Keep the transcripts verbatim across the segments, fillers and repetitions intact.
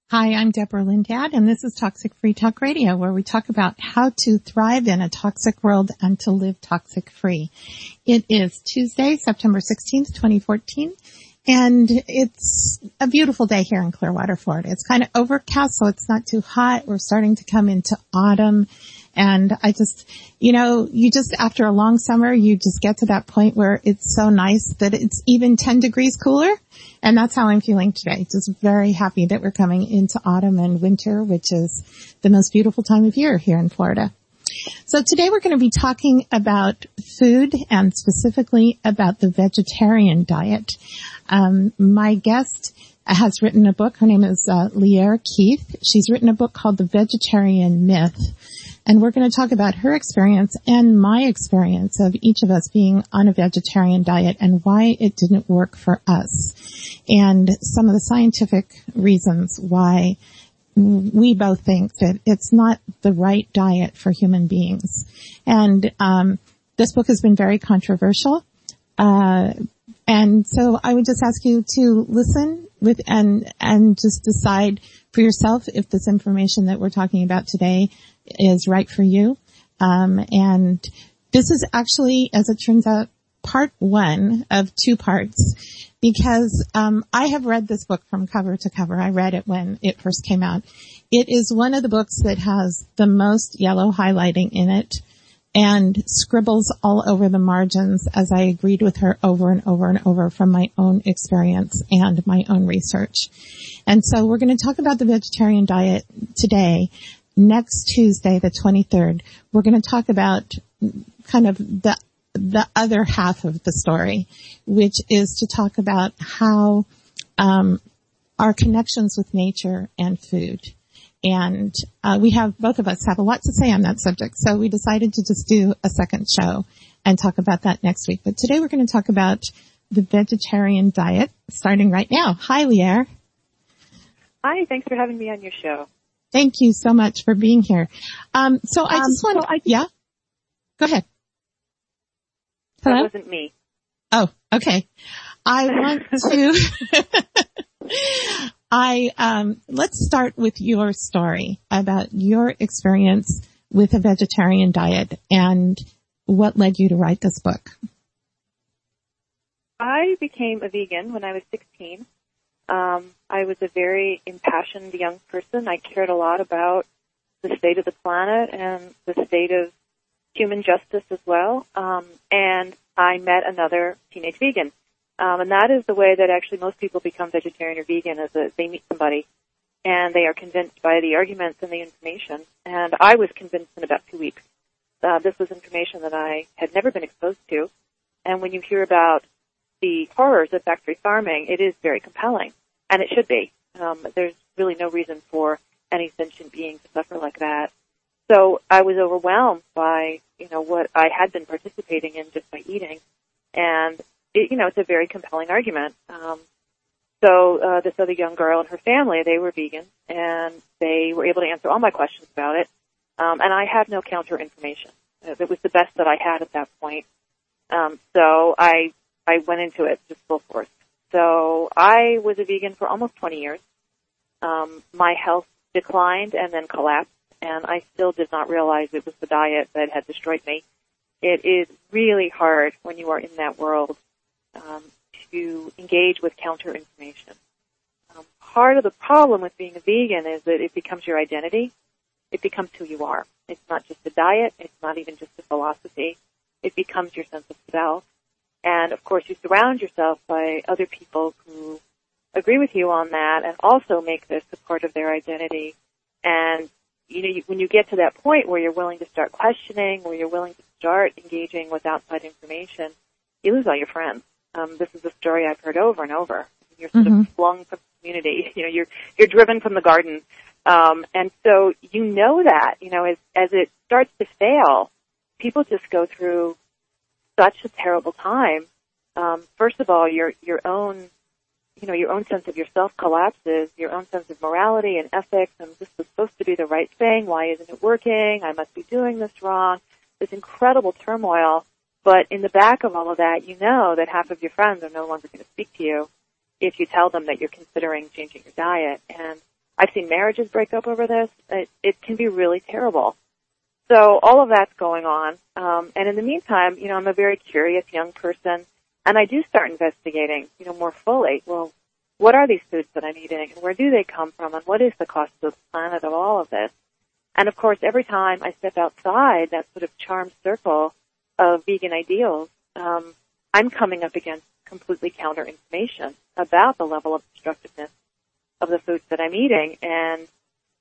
Hi, I'm Deborah Lindad, and this is Toxic Free Talk Radio, where we talk about how to thrive in a toxic world and to live toxic free. It is Tuesday, September sixteenth, twenty fourteen, and it's a beautiful day here in Clearwater, Florida. It's kind of overcast, so it's not too hot. We're starting to come into autumn. And I just, you know, you just, after a long summer, you just get to that point where it's so nice that it's even ten degrees cooler. And that's how I'm feeling today. Just very happy that we're coming into autumn and winter, which is the most beautiful time of year here in Florida. So today we're going to be talking about food and specifically about the vegetarian diet. Um, my guest has written a book. Her name is uh, Lierre Keith. She's written a book called The Vegetarian Myth. And we're going to talk about her experience and my experience of each of us being on a vegetarian diet and why it didn't work for us. And some of the scientific reasons why we both think that it's not the right diet for human beings. And um this book has been very controversial. Uh and so I would just ask you to listen with and and just decide for yourself if this information that we're talking about today is right for you. Um, and this is actually, as it turns out, part one of two parts because um, I have read this book from cover to cover. I read it when it first came out. It is one of the books that has the most yellow highlighting in it and scribbles all over the margins as I agreed with her over and over and over from my own experience and my own research. And so we're going to talk about the vegetarian diet today. Next Tuesday, the twenty-third, we're going to talk about kind of the the other half of the story, which is to talk about how um our connections with nature and food. And uh we have, both of us have a lot to say on that subject, so we decided to just do a second show and talk about that next week. But today we're going to talk about the vegetarian diet, starting right now. Hi, Lierre. Hi, thanks for having me on your show. Thank you so much for being here. Um, so I just um, want so to, yeah, go ahead. That Hello? wasn't me. Oh, okay. I want to, I, um, let's start with your story about your experience with a vegetarian diet and what led you to write this book. I became a vegan when I was sixteen. Um, I was a very impassioned young person. I cared a lot about the state of the planet and the state of human justice as well. Um, and I met another teenage vegan. Um, and that is the way that actually most people become vegetarian or vegan, is that they meet somebody and they are convinced by the arguments and the information. And I was convinced in about two weeks. Uh, this was information that I had never been exposed to. And when you hear about the horrors of factory farming, it is very compelling. And it should be. Um, there's really no reason for any sentient being to suffer like that. So I was overwhelmed by, you know, what I had been participating in just by eating. And, it, you know, it's a very compelling argument. Um, so uh, this other young girl and her family, they were vegan, and they were able to answer all my questions about it. Um, and I had no counter information. It was the best that I had at that point. Um, so I I went into it just full force. So I was a vegan for almost twenty years. Um, my health declined and then collapsed, and I still did not realize it was the diet that had destroyed me. It is really hard when you are in that world um, to engage with counter information. Um, part of the problem with being a vegan is that it becomes your identity. It becomes who you are. It's not just a diet. It's not even just a philosophy. It becomes your sense of self. And, of course, you surround yourself by other people who agree with you on that and also make this a part of their identity. And, you know, you, when you get to that point where you're willing to start questioning, where you're willing to start engaging with outside information, you lose all your friends. Um, this is a story I've heard over and over. You're sort mm-hmm. of flung from the community. You know, you're you're driven from the garden. Um, and so you know that, you know, as, as it starts to fail, people just go through such a terrible time. Um, first of all, your your own, you know, your own sense of yourself collapses, your own sense of morality and ethics, and this was supposed to be the right thing. Why isn't it working? I must be doing this wrong. This incredible turmoil. But in the back of all of that, you know that half of your friends are no longer going to speak to you if you tell them that you're considering changing your diet. And I've seen marriages break up over this. It, it can be really terrible. So all of that's going on. Um, and in the meantime, you know, I'm a very curious young person, and I do start investigating, you know, more fully. Well, what are these foods that I'm eating, and where do they come from, and what is the cost to the planet of all of this? And of course, every time I step outside that sort of charmed circle of vegan ideals, um, I'm coming up against completely counter information about the level of destructiveness of the foods that I'm eating. And,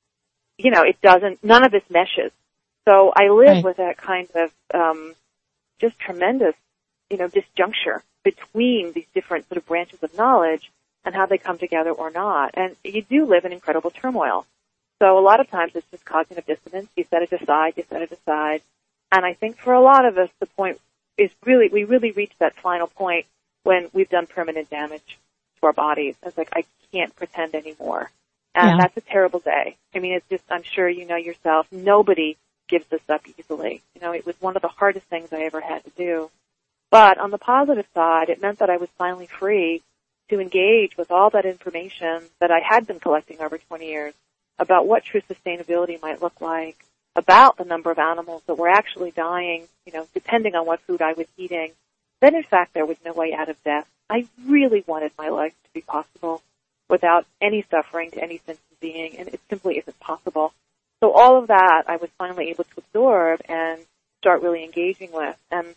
you know, it doesn't, none of this meshes. So I live right. with that kind of um, just tremendous, you know, disjuncture between these different sort of branches of knowledge and how they come together or not. And you do live in incredible turmoil. So a lot of times it's just cognitive dissonance. You set it aside, you set it aside. And I think for a lot of us, the point is really, we really reach that final point when we've done permanent damage to our bodies. It's like, I can't pretend anymore. And yeah. that's a terrible day. I mean, it's just, I'm sure you know yourself, nobody gives this up easily. You know, it was one of the hardest things I ever had to do. But on the positive side, it meant that I was finally free to engage with all that information that I had been collecting over twenty years about what true sustainability might look like, about the number of animals that were actually dying, you know, depending on what food I was eating, that in fact there was no way out of death. I really wanted my life to be possible without any suffering to any sentient being, and it simply isn't possible. So all of that I was finally able to absorb and start really engaging with. And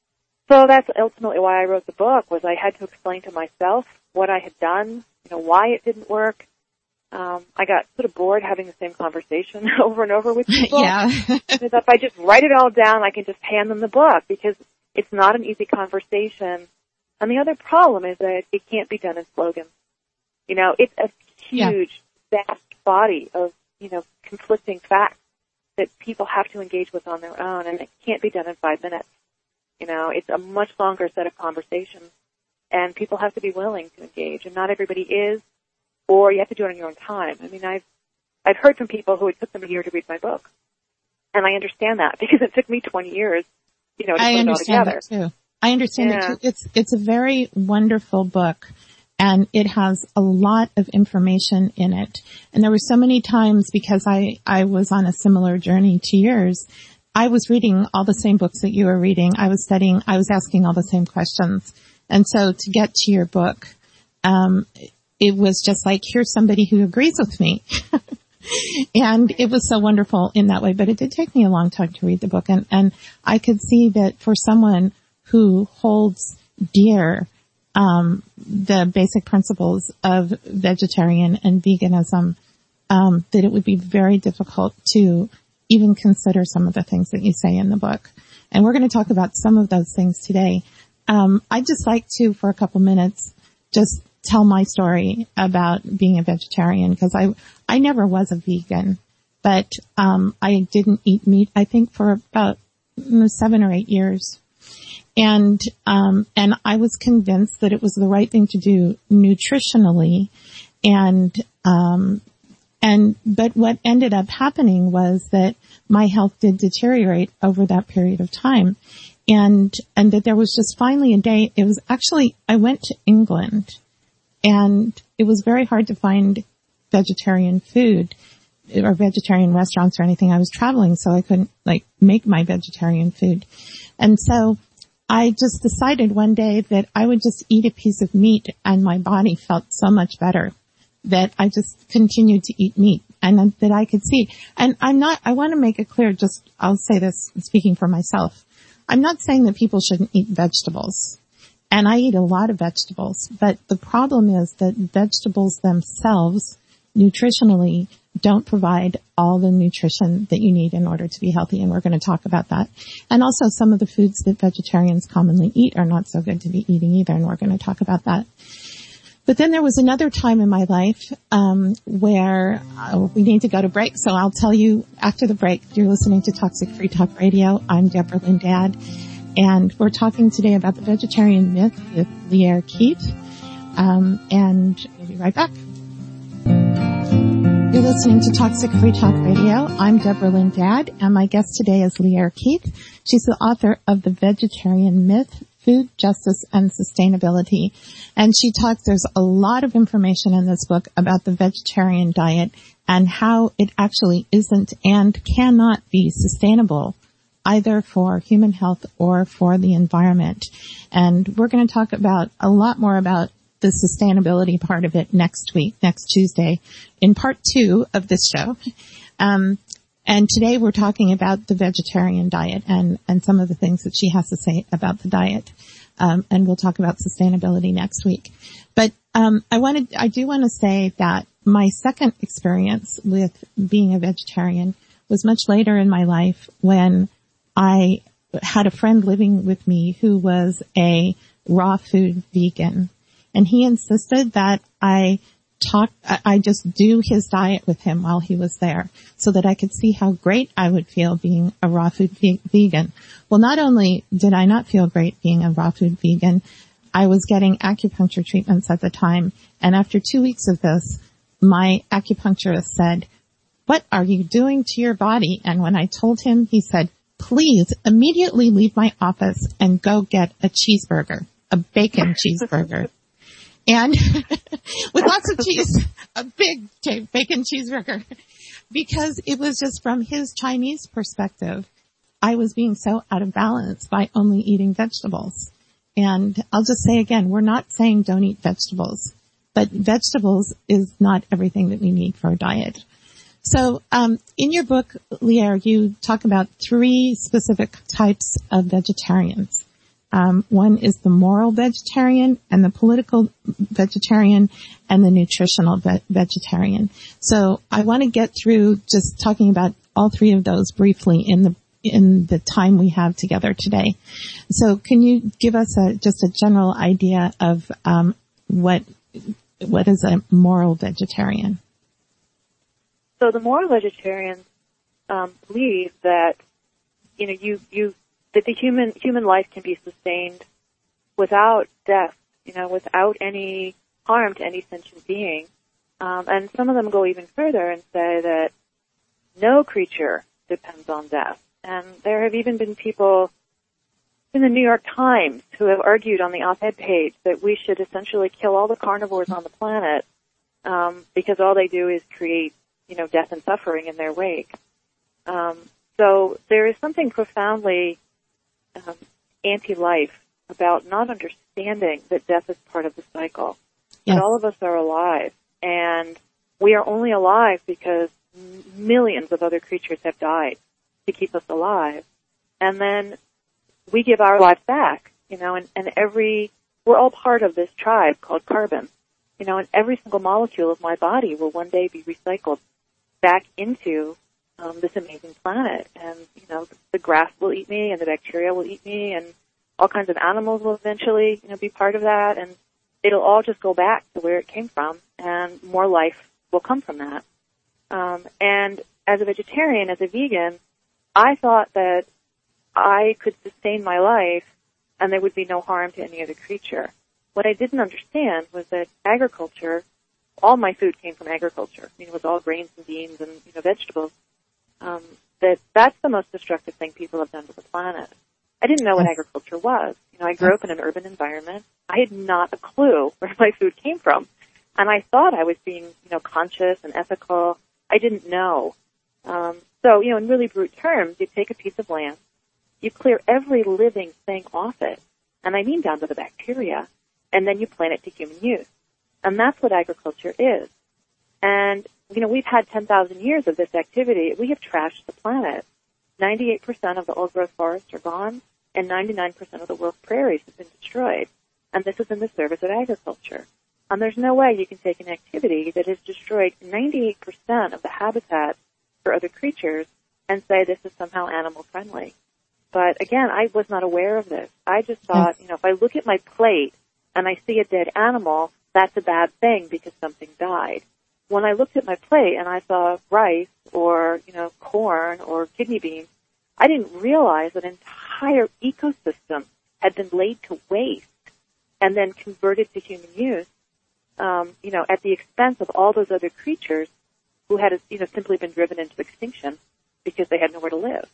so that's ultimately why I wrote the book, was I had to explain to myself what I had done, you know, why it didn't work. Um, I got sort of bored having the same conversation over and over with people. Yeah. If I just write it all down, I can just hand them the book, because it's not an easy conversation. And the other problem is that it can't be done in slogans. You know, it's a huge, yeah. vast body of, you know, conflicting facts that people have to engage with on their own, and it can't be done in five minutes. You know, it's a much longer set of conversations, and people have to be willing to engage, and not everybody is, or you have to do it on your own time. I mean, I've, I've heard from people who it took them a year to read my book, and I understand that, because it took me twenty years, you know, to I put it all together. I understand that too. I understand yeah. it too. It's, it's a very wonderful book, and it has a lot of information in it. And there were so many times, because I, I was on a similar journey to yours, I was reading all the same books that you were reading. I was studying, I was asking all the same questions. And so to get to your book, um, it was just like, here's somebody who agrees with me. And it was so wonderful in that way. But it did take me a long time to read the book. And, and I could see that for someone who holds dear um, the basic principles of vegetarian and veganism, um, that it would be very difficult to even consider some of the things that you say in the book. And we're going to talk about some of those things today. Um, I'd just like to, for a couple minutes, just tell my story about being a vegetarian, because I, I never was a vegan, but, um, I didn't eat meat, I think, for about seven or eight years. And, um, and I was convinced that it was the right thing to do nutritionally. And, um, And, but what ended up happening was that my health did deteriorate over that period of time. And, and that there was just finally a day, it was actually, I went to England, and it was very hard to find vegetarian food or vegetarian restaurants or anything. I was traveling, so I couldn't like make my vegetarian food. And so I just decided one day that I would just eat a piece of meat, and my body felt so much better that I just continued to eat meat, and that I could see. And I'm not, I want to make it clear, just, I'll say this speaking for myself. I'm not saying that people shouldn't eat vegetables. And I eat a lot of vegetables, but the problem is that vegetables themselves, nutritionally, don't provide all the nutrition that you need in order to be healthy, and we're going to talk about that. And also some of the foods that vegetarians commonly eat are not so good to be eating either, and we're going to talk about that. But then there was another time in my life um where uh, we need to go to break, so I'll tell you after the break. You're listening to Toxic Free Talk Radio. I'm Deborah Lynn Dad, and we're talking today about the vegetarian myth with Lierre Keith, um, and we'll be right back. You're listening to Toxic Free Talk Radio. I'm Deborah Lynn Dad, and my guest today is Lierre Keith. She's the author of The Vegetarian Myth, Food, Justice, and Sustainability. And she talks, there's a lot of information in this book about the vegetarian diet and how it actually isn't and cannot be sustainable either for human health or for the environment. And we're going to talk about a lot more about the sustainability part of it next week, next Tuesday, in part two of this show. Um, and today we're talking about the vegetarian diet and, and some of the things that she has to say about the diet. Um, and we'll talk about sustainability next week. But um, I wanted, I do want to say that my second experience with being a vegetarian was much later in my life when I had a friend living with me who was a raw food vegan, and he insisted that I talk, I just do his diet with him while he was there so that I could see how great I would feel being a raw food ve- vegan. Well, not only did I not feel great being a raw food vegan, I was getting acupuncture treatments at the time, and after two weeks of this, my acupuncturist said, "What are you doing to your body?" And when I told him, he said, "Please immediately leave my office and go get a cheeseburger, a bacon cheeseburger." And with lots of cheese, a big bacon cheeseburger, because it was just from his Chinese perspective, I was being so out of balance by only eating vegetables. And I'll just say again, we're not saying don't eat vegetables, but vegetables is not everything that we need for a diet. So, um, in your book, Lierre, you talk about three specific types of vegetarians. Um, one is the moral vegetarian and the political vegetarian and the nutritional ve- vegetarian. So I want to get through just talking about all three of those briefly in the in the time we have together today. So can you give us a, just a general idea of um, what what is a moral vegetarian? So the moral vegetarians um, believe that you know you you that the human human life can be sustained without death, you know, without any harm to any sentient being. Um, and some of them go even further and say that no creature depends on death. And there have even been people in the New York Times who have argued on the op-ed page that we should essentially kill all the carnivores on the planet um, because all they do is create, you know, death and suffering in their wake. Um, so there is something profoundly um, anti-life about not understanding that death is part of the cycle. Yes. That all of us are alive, and we are only alive because m- millions of other creatures have died to keep us alive. And then we give our lives back, you know, and, and every, we're all part of this tribe called carbon, you know, and every single molecule of my body will one day be recycled back into um, this amazing planet. And, you know, the grass will eat me and the bacteria will eat me and all kinds of animals will eventually, you know, be part of that. And it'll all just go back to where it came from, and more life will come from that. Um, and as a vegetarian, as a vegan, I thought that I could sustain my life and there would be no harm to any other creature. What I didn't understand was that agriculture, all my food came from agriculture. I mean, it was all grains and beans and, you know, vegetables. Um, that that's the most destructive thing people have done to the planet. I didn't know what agriculture was. You know, I grew up in an urban environment. I had not a clue where my food came from. And I thought I was being, you know, conscious and ethical. I didn't know. Um, so, you know, in really brute terms, you take a piece of land, you clear every living thing off it, and I mean down to the bacteria, and then you plant it to human use. And that's what agriculture is. And, you know, we've had ten thousand years of this activity. We have trashed the planet. ninety-eight percent of the old-growth forests are gone, and ninety-nine percent of the world's prairies have been destroyed. And this is in the service of agriculture. And there's no way you can take an activity that has destroyed ninety-eight percent of the habitat for other creatures and say this is somehow animal-friendly. But again, I was not aware of this. I just thought, you know, if I look at my plate and I see a dead animal, that's a bad thing because something died. When I looked at my plate and I saw rice or, you know, corn or kidney beans, I didn't realize that an entire ecosystem had been laid to waste and then converted to human use, um, you know, at the expense of all those other creatures who had, you know, simply been driven into extinction because they had nowhere to live.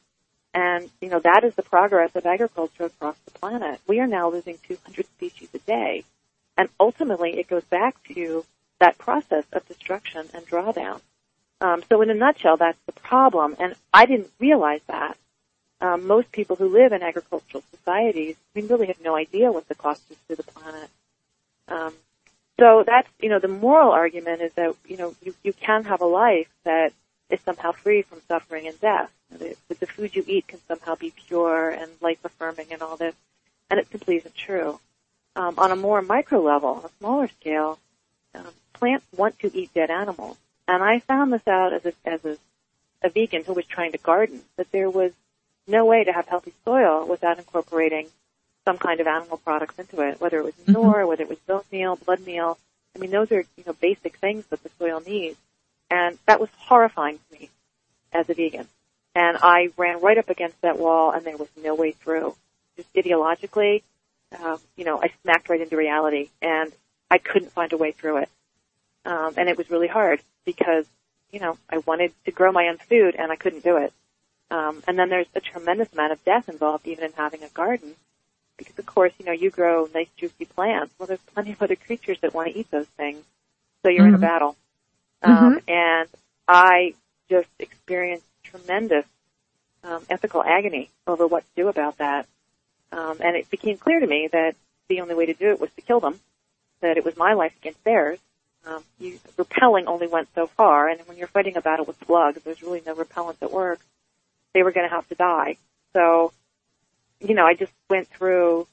And, you know, that is the progress of agriculture across the planet. We are now losing two hundred species a day. And ultimately, it goes back to that process of destruction and drawdown. Um, so in a nutshell, that's the problem. And I didn't realize that. Um, most people who live in agricultural societies, we really have no idea what the cost is to the planet. Um, so that's, you know, the moral argument is that, you know, you, you can have a life that is somehow free from suffering and death. The, the food you eat can somehow be pure and life-affirming and all this. And it simply isn't true. Um, on a more micro level, on a smaller scale, um, plants want to eat dead animals. And I found this out as a, as a, a vegan who was trying to garden, that there was no way to have healthy soil without incorporating some kind of animal products into it, whether it was manure, mm-hmm. whether it was bone meal, blood meal. I mean, those are, you know, basic things that the soil needs. And that was horrifying to me as a vegan. And I ran right up against that wall, and there was no way through. Just ideologically, um, you know, I smacked right into reality, and I couldn't find a way through it. Um, and it was really hard because, you know, I wanted to grow my own food, and I couldn't do it. Um, and then there's a tremendous amount of death involved even in having a garden. Because, of course, you know, you grow nice, juicy plants. Well, there's plenty of other creatures that want to eat those things. So you're mm-hmm. in a battle. Um, mm-hmm. And I just experienced tremendous um, ethical agony over what to do about that. Um, and it became clear to me that the only way to do it was to kill them, that it was my life against theirs. Um, you, repelling only went so far, and when you're fighting a battle with slugs, there's really no repellent that works. They were going to have to die. So, you know, I just went through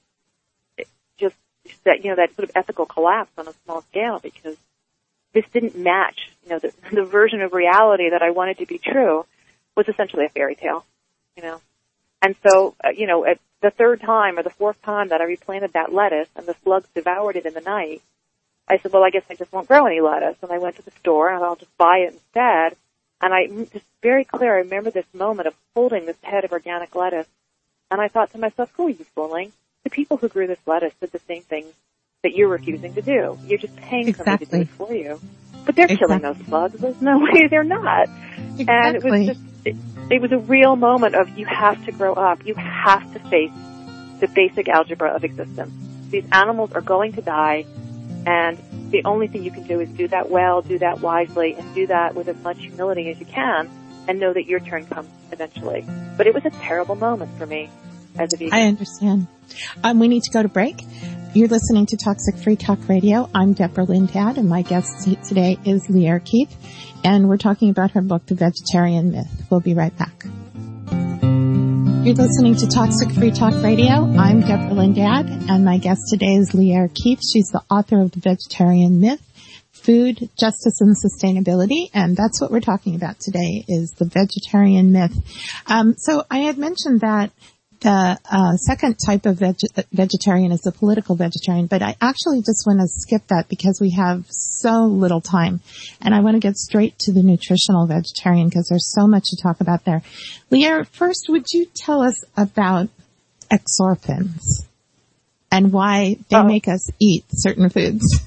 just that, you know, that sort of ethical collapse on a small scale because this didn't match, you know, the, the version of reality that I wanted to be true was essentially a fairy tale, you know. And so, uh, you know, at the third time or the fourth time that I replanted that lettuce and the slugs devoured it in the night, I said, well, I guess I just won't grow any lettuce. And I went to the store and I'll just buy it instead. And I just very clear, I remember this moment of holding this head of organic lettuce. And I thought to myself, who are you fooling? The people who grew this lettuce did the same things that you're refusing to do. You're just paying exactly. somebody to do it for you. But they're exactly. killing those slugs. There's no way they're not. Exactly. And it was just, it, it was a real moment of you have to grow up. You have to face the basic algebra of existence. These animals are going to die, and the only thing you can do is do that well, do that wisely, and do that with as much humility as you can, and know that your turn comes eventually. But it was a terrible moment for me as a vegan. I understand. Um, we need to go to break. You're listening to Toxic Free Talk Radio. I'm Deborah Lindad, and my guest today is Lierre Keith, and we're talking about her book, The Vegetarian Myth. We'll be right back. You're listening to Toxic Free Talk Radio. I'm Deborah Lindad, and my guest today is Lierre Keith. She's the author of The Vegetarian Myth, Food, Justice, and Sustainability, and that's what we're talking about today is the vegetarian myth. Um, so I had mentioned that the uh, second type of veg- vegetarian is the political vegetarian, but I actually just want to skip that because we have so little time, and I want to get straight to the nutritional vegetarian because there's so much to talk about there. Lierre, first, would you tell us about exorphins and why they oh. make us eat certain foods?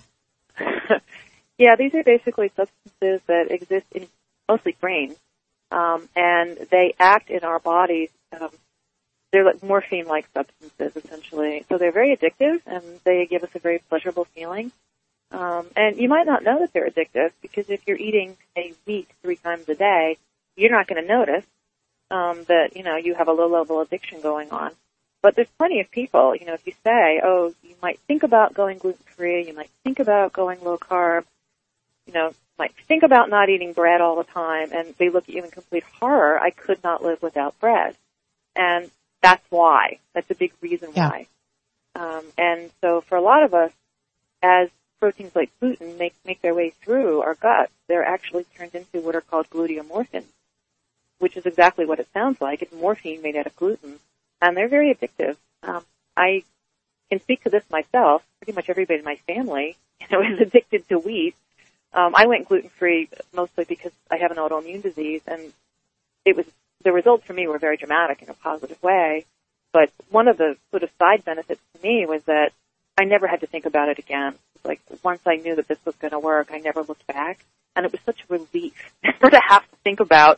Yeah, these are basically substances that exist in mostly grains, um, and they act in our bodies. Um, they're like morphine-like substances, essentially. So they're very addictive, and they give us a very pleasurable feeling. Um, and you might not know that they're addictive because if you're eating, say, wheat three times a day, you're not going to notice um, that, you know, you have a low-level addiction going on. But there's plenty of people, you know, if you say, oh, you might think about going gluten-free, you might think about going low-carb, you know, might think about not eating bread all the time, and they look at you in complete horror. I could not live without bread. And that's why. That's a big reason yeah. why. Um, and so for a lot of us, as proteins like gluten make, make their way through our guts, they're actually turned into what are called gluteomorphins, which is exactly what it sounds like. It's morphine made out of gluten. And they're very addictive. Um, I can speak to this myself. Pretty much everybody in my family, you know, is addicted to wheat. Um, I went gluten-free mostly because I have an autoimmune disease, and it was the results for me were very dramatic in a positive way. But one of the sort of side benefits to me was that I never had to think about it again. Like once I knew that this was going to work, I never looked back, and it was such a relief never to have to think about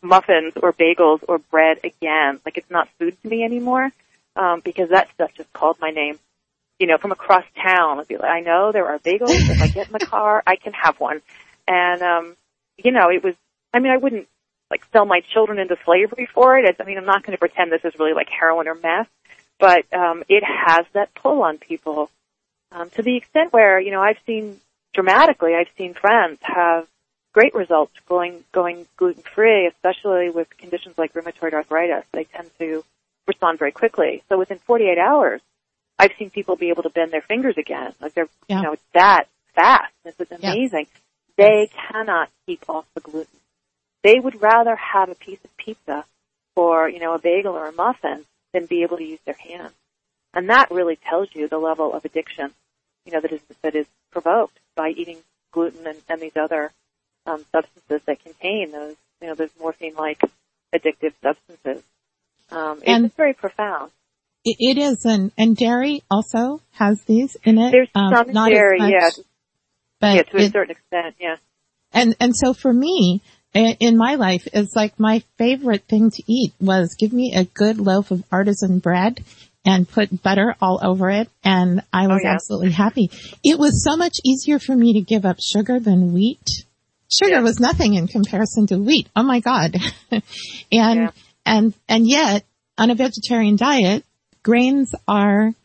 muffins or bagels or bread again. Like, it's not food to me anymore, um, because that stuff just called my name. You know, from across town, I'd be like, I know there are bagels. If I get in the car, I can have one. And, um, you know, it was, I mean, I wouldn't, like, sell my children into slavery for it. It's, I mean, I'm not going to pretend this is really like heroin or meth, but um, it has that pull on people um, to the extent where, you know, I've seen dramatically, I've seen friends have great results going going gluten-free, especially with conditions like rheumatoid arthritis. They tend to respond very quickly. So within forty-eight hours, I've seen people be able to bend their fingers again. Like, they're, yeah. you know, it's that fast. This is amazing. Yeah. They cannot keep off the gluten. They would rather have a piece of pizza or, you know, a bagel or a muffin than be able to use their hands. And that really tells you the level of addiction, you know, that is, that is provoked by eating gluten and, and these other um, substances that contain those, you know, those morphine-like addictive substances. Um, and it's very profound. It, it is, and, and dairy also has these in it. There's um, some not dairy, as much, yeah. But yeah, to it, a certain extent, yeah. And, and so for me, in my life, it's like my favorite thing to eat was give me a good loaf of artisan bread and put butter all over it, and I was oh, yeah. absolutely happy. It was so much easier for me to give up sugar than wheat. Sugar yeah. was nothing in comparison to wheat. Oh my God. and, yeah. and, and yet, on a vegetarian diet, grains are,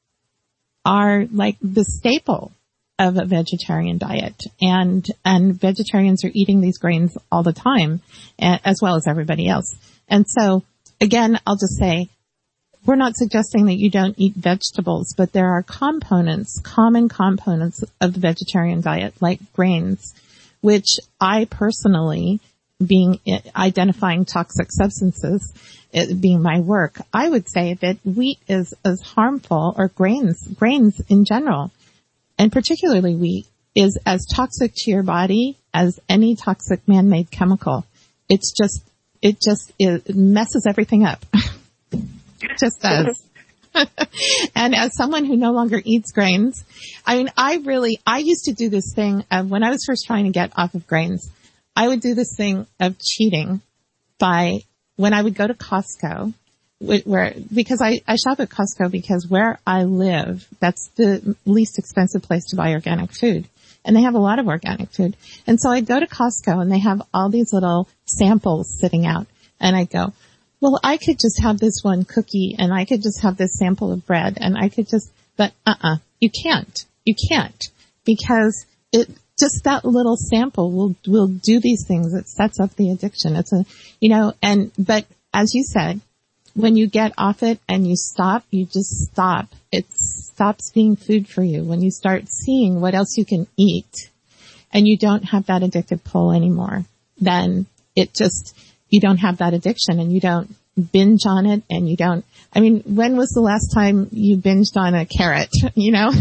are like the staple of a vegetarian diet, and and vegetarians are eating these grains all the time, as well as everybody else. And so, again, I'll just say, we're not suggesting that you don't eat vegetables, but there are components, common components of the vegetarian diet, like grains, which I personally, being identifying toxic substances, it being my work, I would say that wheat is as harmful, or grains, grains in general, and particularly wheat, is as toxic to your body as any toxic man-made chemical. It's just, it just it messes everything up. It just does. And as someone who no longer eats grains, I mean, I really, I used to do this thing of when I was first trying to get off of grains, I would do this thing of cheating by, when I would go to Costco, where, because I, I shop at Costco because where I live, that's the least expensive place to buy organic food. And they have a lot of organic food. And so I'd go to Costco and they have all these little samples sitting out. And I'd go, well, I could just have this one cookie and I could just have this sample of bread and I could just, but uh-uh, you can't. You can't. Because it, just that little sample will, will do these things. It sets up the addiction. It's a, you know, and, but as you said, when you get off it and you stop, you just stop. It stops being food for you. When you start seeing what else you can eat and you don't have that addictive pull anymore, then it just, you don't have that addiction and you don't binge on it and you don't, I mean, when was the last time you binged on a carrot, you know?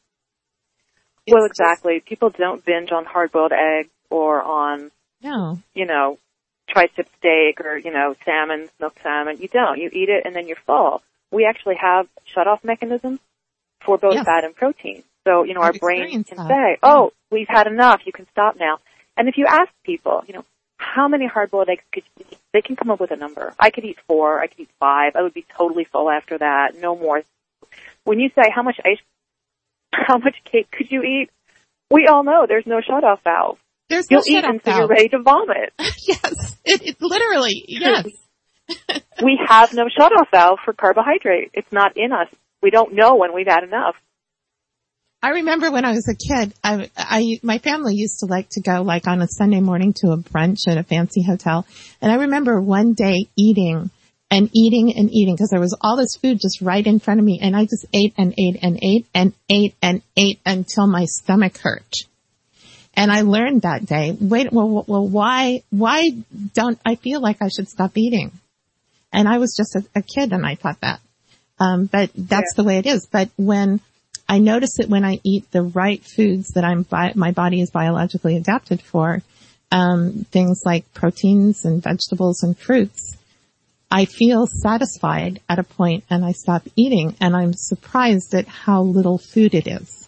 Well, exactly. People don't binge on hard-boiled eggs or on, no, you know, tri-tip steak or, you know, salmon, smoked salmon. You don't. You eat it and then you're full. We actually have shut-off mechanisms for both yes. fat and protein. So, you know, I've our brain can that. say, oh, yeah. we've had enough. You can stop now. And if you ask people, you know, how many hard-boiled eggs could you eat? They can come up with a number. I could eat four. I could eat five. I would be totally full after that. No more. When you say how much ice, how much cake could you eat? We all know there's no shut-off valve. There's You'll no eat until you're ready to vomit. Yes, it, it literally, yes. We have no shutoff valve for carbohydrate. It's not in us. We don't know when we've had enough. I remember when I was a kid, I, I, my family used to like to go like on a Sunday morning to a brunch at a fancy hotel. And I remember one day eating and eating and eating because there was all this food just right in front of me. And I just ate and ate and ate and ate and ate until my stomach hurt. And I learned that day, wait, well, well, why, why don't I feel like I should stop eating? And I was just a, a kid and I thought that. Um, but that's yeah. the way it is. But when I notice it when I eat the right foods that I'm, bi- my body is biologically adapted for, um, things like proteins and vegetables and fruits, I feel satisfied at a point and I stop eating and I'm surprised at how little food it is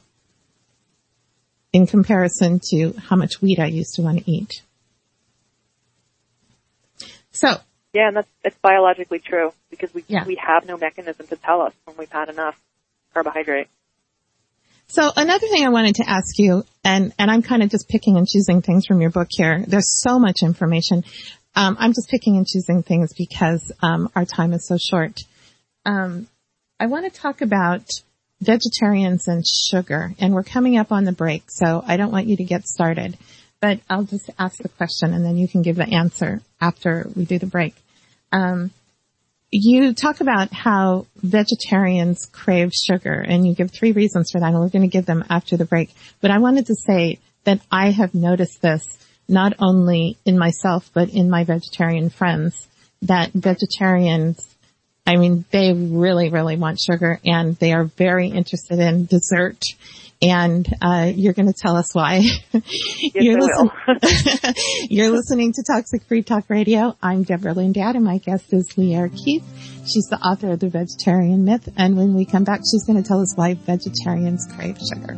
in comparison to how much wheat I used to want to eat. So. Yeah, and that's, that's biologically true because we, yeah. we have no mechanism to tell us when we've had enough carbohydrate. So another thing I wanted to ask you, and, and I'm kind of just picking and choosing things from your book here. There's so much information. Um, I'm just picking and choosing things because, um, our time is so short. Um, I want to talk about vegetarians and sugar, and we're coming up on the break, so I don't want you to get started, but I'll just ask the question and then you can give the answer after we do the break. Um, you talk about how vegetarians crave sugar, and you give three reasons for that, and we're going to give them after the break. But I wanted to say that I have noticed this not only in myself, but in my vegetarian friends, that vegetarians, I mean, they really, really want sugar, and they are very interested in dessert. And uh you're going to tell us why. Yes, you're, I listen- will. you're listening to Toxic Free Talk Radio. I'm Deborah Lindad, and my guest is Leigh Keith. She's the author of The Vegetarian Myth. And when we come back, she's going to tell us why vegetarians crave sugar.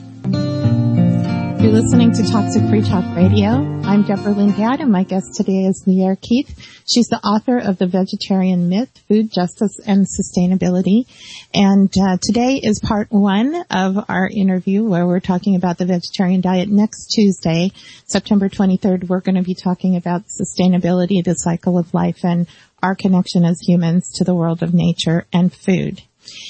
You're listening to Toxic Free Talk Radio. I'm Deborah Lindad, and my guest today is Leigh Keith. She's the author of The Vegetarian Myth, Food Justice and Sustainability. And uh, today is part one of our interview where we're talking about the vegetarian diet. Next Tuesday, September twenty-third, we're going to be talking about sustainability, the cycle of life, and our connection as humans to the world of nature and food.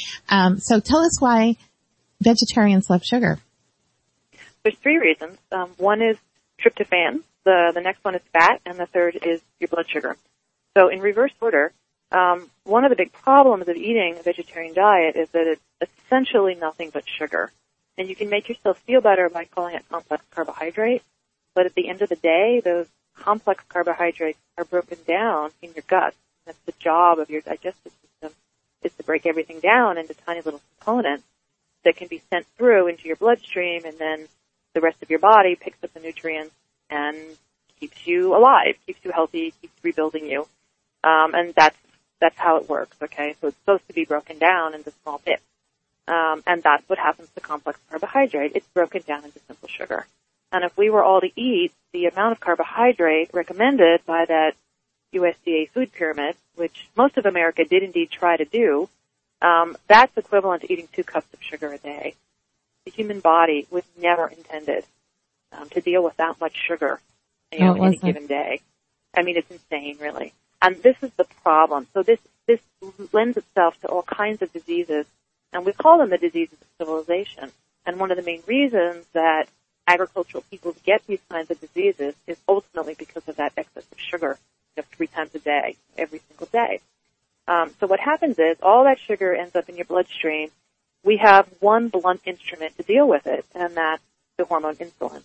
Um, so tell us why vegetarians love sugar. There's three reasons. Um, one is tryptophan, the, the next one is fat, and the third is your blood sugar. So in reverse order, um, one of the big problems of eating a vegetarian diet is that it's essentially nothing but sugar. And you can make yourself feel better by calling it complex carbohydrate, but at the end of the day, those complex carbohydrates are broken down in your gut. That's the job of your digestive system, is to break everything down into tiny little components that can be sent through into your bloodstream, and then the rest of your body picks up the nutrients and keeps you alive, keeps you healthy, keeps rebuilding you. Um, and that's, that's how it works, okay? So it's supposed to be broken down into small bits. Um, and that's what happens to complex carbohydrate. It's broken down into simple sugar. And if we were all to eat the amount of carbohydrate recommended by that U S D A food pyramid, which most of America did indeed try to do, um, that's equivalent to eating two cups of sugar a day. The human body was never intended um, to deal with that much sugar, you know, oh, in any given day. I mean, it's insane, really. And this is the problem. So this this lends itself to all kinds of diseases, and we call them the diseases of civilization. And one of the main reasons that agricultural people get these kinds of diseases is ultimately because of that excess of sugar, you know, three times a day, every single day. Um, so what happens is all that sugar ends up in your bloodstream. We have one blunt instrument to deal with it, and that's the hormone insulin.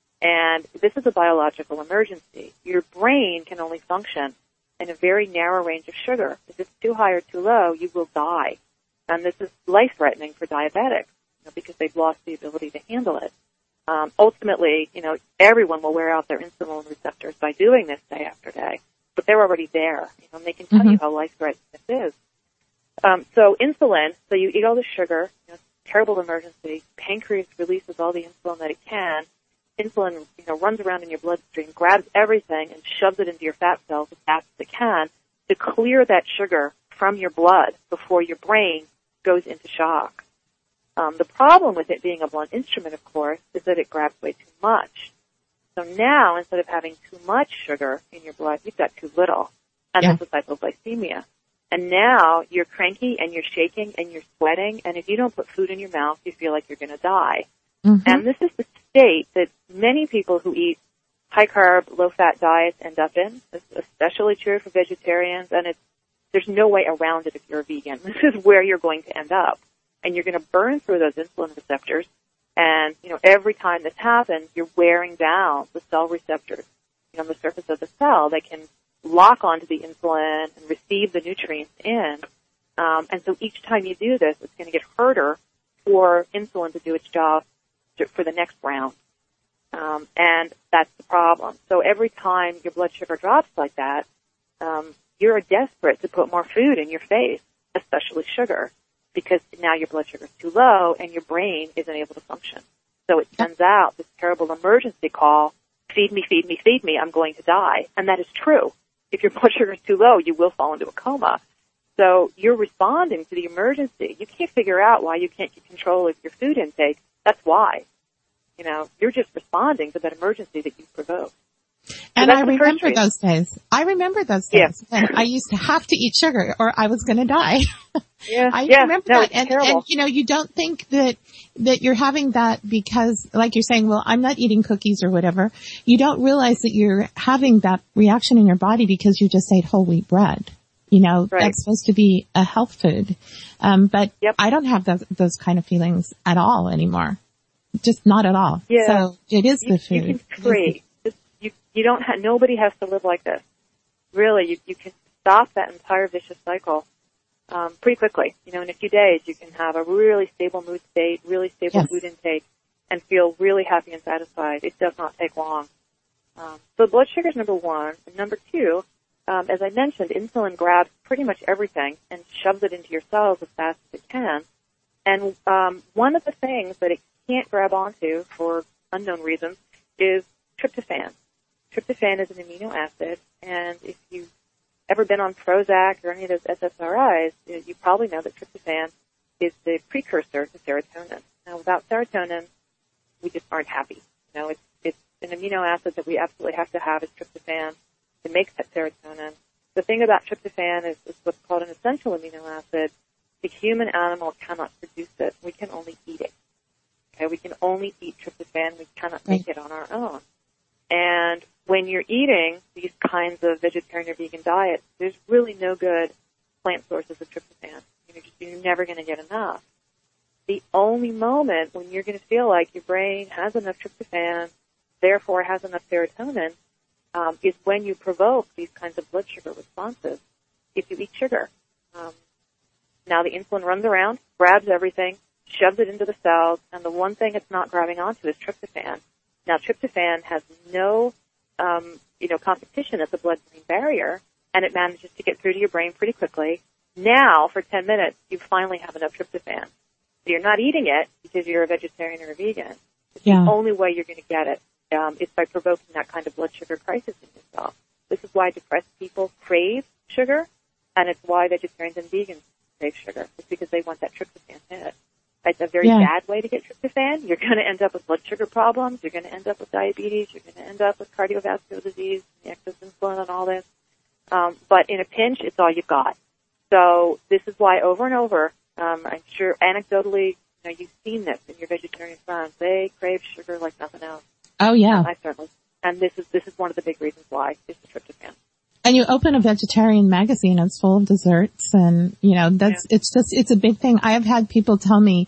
And this is a biological emergency. Your brain can only function in a very narrow range of sugar. If it's too high or too low, you will die. And this is life-threatening for diabetics, you know, because they've lost the ability to handle it. Um, ultimately, you know, everyone will wear out their insulin receptors by doing this day after day, but they're already there. You know, and they can tell mm-hmm. you how life-threatening this is. Um, so insulin, so you eat all the sugar, you know, terrible emergency. Pancreas releases all the insulin that it can. Insulin, you know, runs around in your bloodstream, grabs everything and shoves it into your fat cells as fast as it can to clear that sugar from your blood before your brain goes into shock. Um, the problem with it being a blunt instrument, of course, is that it grabs way too much. So now, instead of having too much sugar in your blood, you've got too little, and yeah. that's a hypoglycemia. And now you're cranky and you're shaking and you're sweating, and if you don't put food in your mouth, you feel like you're going to die. Mm-hmm. And this is the state that many people who eat high-carb, low-fat diets end up in. It's especially true for vegetarians, and it's, there's no way around it if you're a vegan. This is where you're going to end up. And you're going to burn through those insulin receptors, and, you know, every time this happens, you're wearing down the cell receptors, you know, on the surface of the cell. They can lock onto the insulin and receive the nutrients in. Um, and so each time you do this, it's going to get harder for insulin to do its job to, for the next round. Um, and that's the problem. So every time your blood sugar drops like that, um, you're desperate to put more food in your face, especially sugar, because now your blood sugar is too low and your brain isn't able to function. So it sends out this terrible emergency call, feed me, feed me, feed me, I'm going to die. And that is true. if your blood sugar is too low, you will fall into a coma. So you're responding to the emergency. You can't figure out why you can't get control of your food intake. That's why. You know, you're just responding to that emergency that you provoked. So and I remember those days. I remember those days. Yeah. And I used to have to eat sugar or I was going to die. Yeah. I yeah. remember no, that. And, and, you know, you don't think that, that you're having that because, like you're saying, well, I'm not eating cookies or whatever. You don't realize that you're having that reaction in your body because you just ate whole wheat bread. You know, right. That's supposed to be a health food. Um, but yep. I don't have those, those kind of feelings at all anymore. Just not at all. Yeah. So it is you, the food. You can free. Just, you, you don't have, nobody has to live like this. Really, you, you can stop that entire vicious cycle, um, pretty quickly. You know, in a few days, you can have a really stable mood state, really stable yes. food intake, and feel really happy and satisfied. It does not take long. Um, so blood sugar is number one. And number two, Um, as I mentioned, insulin grabs pretty much everything and shoves it into your cells as fast as it can. And um, one of the things that it can't grab onto for unknown reasons is tryptophan. Tryptophan is an amino acid, and if you've ever been on Prozac or any of those S S R Is, you probably know that tryptophan is the precursor to serotonin. Now, without serotonin, we just aren't happy. You know, it's, it's an amino acid that we absolutely have to have is tryptophan to make that serotonin. The thing about tryptophan is it's what's called an essential amino acid. The human animal cannot produce it. We can only eat it. Okay, we can only eat tryptophan. We cannot make it on our own. And when you're eating these kinds of vegetarian or vegan diets, there's really no good plant sources of tryptophan. You're, just, you're never going to get enough. The only moment when you're going to feel like your brain has enough tryptophan, therefore has enough serotonin, Um, is when you provoke these kinds of blood sugar responses if you eat sugar. Um, now the insulin runs around, grabs everything, shoves it into the cells, and the one thing it's not grabbing onto is tryptophan. Now tryptophan has no, um, you know, competition at the blood-brain barrier, and it manages to get through to your brain pretty quickly. Now, for ten minutes, you finally have enough tryptophan. So you're not eating it because you're a vegetarian or a vegan. It's yeah. the only way you're going to get it. Um, it's by provoking that kind of blood sugar crisis in yourself. This is why depressed people crave sugar, and it's why vegetarians and vegans crave sugar. It's because they want that tryptophan hit. It's a very yeah. bad way to get tryptophan. You're going to end up with blood sugar problems. You're going to end up with diabetes. You're going to end up with cardiovascular disease, the excess insulin and all this. Um, but in a pinch, it's all you've got. So this is why over and over, um, I'm sure anecdotally, you know, you've seen this in your vegetarian friends. They crave sugar like nothing else. Oh yeah. I certainly, and this is, this is one of the big reasons why is the tryptophan. And you open a vegetarian magazine, it's full of desserts and, you know, that's, yeah. it's just, it's a big thing. I have had people tell me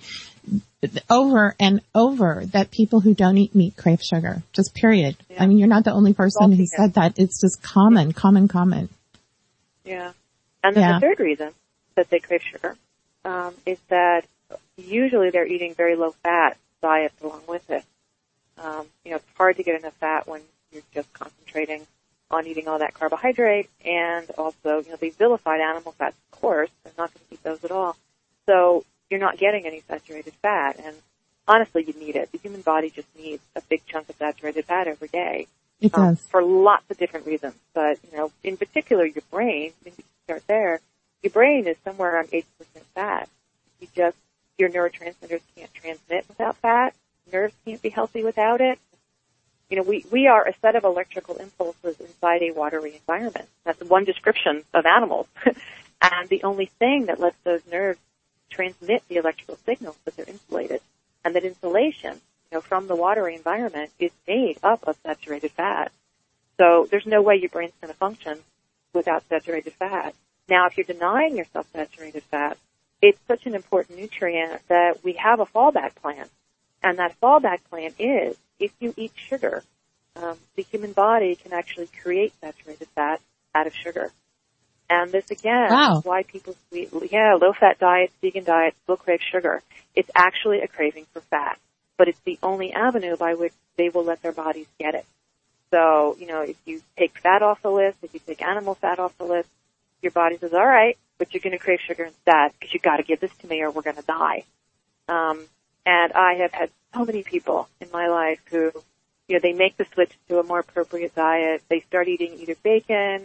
over and over that people who don't eat meat crave sugar, just period. Yeah. I mean, you're not the only person who said that. It's just common, yeah. common, common. Yeah. And then yeah. the third reason that they crave sugar, um, is that usually they're eating very low fat diets along with it. Um, you know, it's hard to get enough fat when you're just concentrating on eating all that carbohydrate, and also, you know, they vilified animal fats, of course. They're not going to eat those at all. So you're not getting any saturated fat, and honestly, you need it. The human body just needs a big chunk of saturated fat every day. It um, does. For lots of different reasons. But, you know, in particular, your brain, maybe you start there, your brain is somewhere around eighty percent fat. You just, your neurotransmitters can't transmit without fat. Nerves can't be healthy without it. You know, we, we are a set of electrical impulses inside a watery environment. That's one description of animals. And the only thing that lets those nerves transmit the electrical signals that they're insulated. And that insulation, you know, from the watery environment is made up of saturated fat. So there's no way your brain's going to function without saturated fat. Now, if you're denying yourself saturated fat, it's such an important nutrient that we have a fallback plan. And that fallback plan is, if you eat sugar, um, the human body can actually create saturated fat out of sugar. And this, again, wow. is why people eat, yeah, low-fat diets, vegan diets will crave sugar. It's actually a craving for fat, but it's the only avenue by which they will let their bodies get it. So, you know, if you take fat off the list, if you take animal fat off the list, your body says, all right, but you're going to crave sugar instead because you've got to give this to me or we're going to die. Um, and I have had so many people in my life who, you know, they make the switch to a more appropriate diet. They start eating either bacon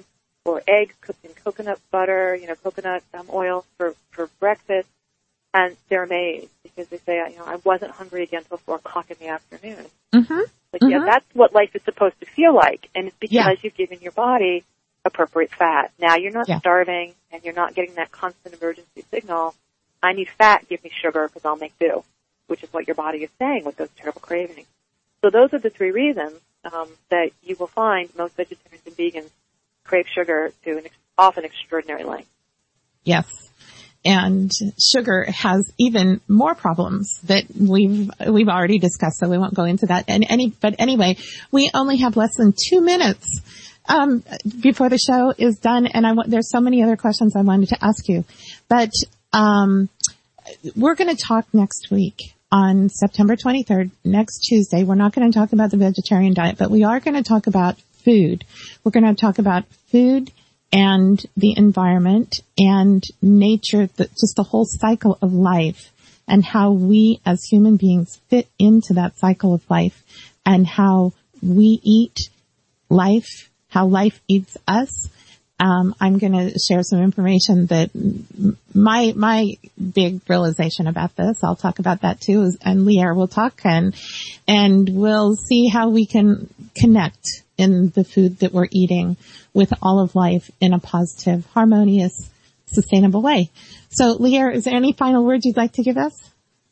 or eggs cooked in coconut butter, you know, coconut um, oil for, for breakfast. And they're amazed because they say, you know, I wasn't hungry again until four o'clock in the afternoon. Mm-hmm. Like, mm-hmm. yeah, that's what life is supposed to feel like. And it's because yeah. you've given your body appropriate fat. Now you're not yeah. starving and you're not getting that constant emergency signal. I need fat, give me sugar because I'll make do, which is what your body is saying with those terrible cravings. So those are the three reasons um, that you will find most vegetarians and vegans crave sugar to an ex- often extraordinary length. Yes. And sugar has even more problems that we've we've already discussed, so we won't go into that. And any, but anyway, we only have less than two minutes um, before the show is done, and I want, there's so many other questions I wanted to ask you, but um, we're going to talk next week on September twenty-third, next Tuesday. We're not going to talk about the vegetarian diet, but we are going to talk about food. We're going to talk about food and the environment and nature, the, just the whole cycle of life and how we as human beings fit into that cycle of life and how we eat life, how life eats us. Um, I'm going to share some information that my, my big realization about this, I'll talk about that too, and Leah will talk and, and we'll see how we can connect in the food that we're eating with all of life in a positive, harmonious, sustainable way. So, Leah, is there any final words you'd like to give us?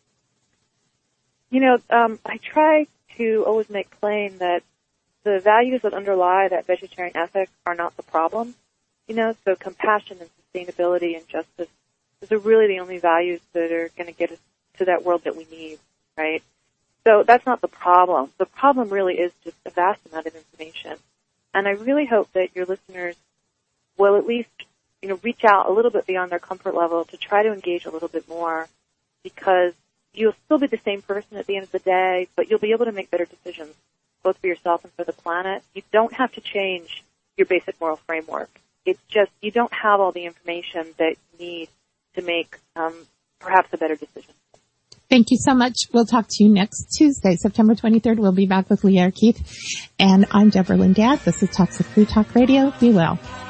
You know, um, I try to always make plain that the values that underlie that vegetarian ethic are not the problem. You know, so compassion and sustainability and justice, those are really the only values that are going to get us to that world that we need, right? So that's not the problem. The problem really is just a vast amount of information. And I really hope that your listeners will at least, you know, reach out a little bit beyond their comfort level to try to engage a little bit more, because you'll still be the same person at the end of the day, but you'll be able to make better decisions, both for yourself and for the planet. You don't have to change your basic moral framework. It's just you don't have all the information that you need to make um, perhaps a better decision. Thank you so much. We'll talk to you next Tuesday, September twenty-third. We'll be back with Leah Keith. And I'm Deborah Lynn Gadd. This is Toxic Free Talk Radio. Be well.